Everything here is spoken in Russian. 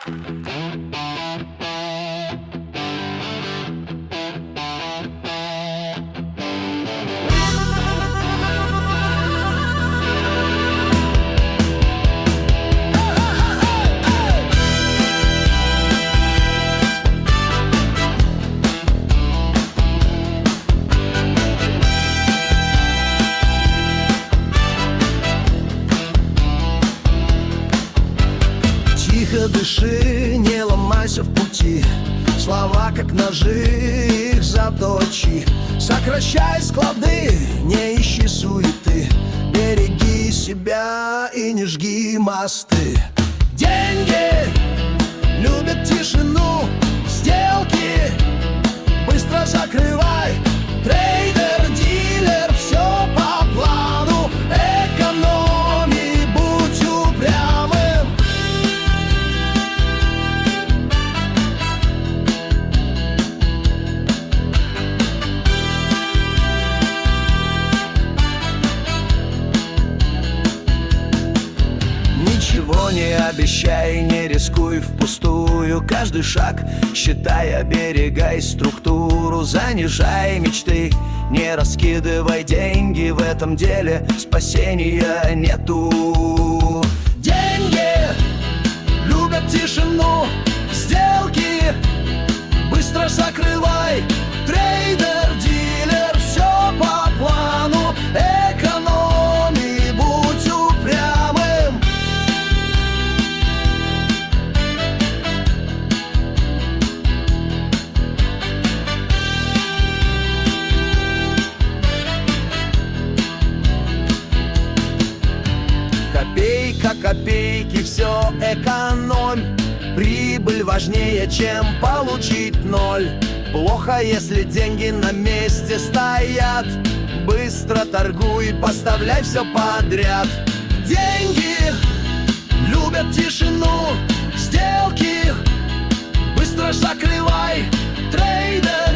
Тихо дыши, не ломайся в пути. Слова как ножи, их заточи. Сокращай склады, не ищи суеты. Береги себя и не жги мосты. Деньги любят тишину, сделки быстро закрывай. Трейдер, дилер, все по плану. Экономи, будь упрямым. Ничего не обещай, не рискуй впустую. Каждый шаг считай, оберегай структуру. Занижай мечты, не раскидывай деньги. В этом деле спасения нету. Деньги любят тишину, сделки быстро закрывай. Трейдер, дилер, все по плану. Экономи, будь упрямым. Копейка копейки, все экономь. Прибыль важнее, чем получить ноль. Плохо, если деньги на месте стоят. Быстро торгуй, поставляй все подряд. Деньги любят тишину, сделки быстро закрывай. Трейдер,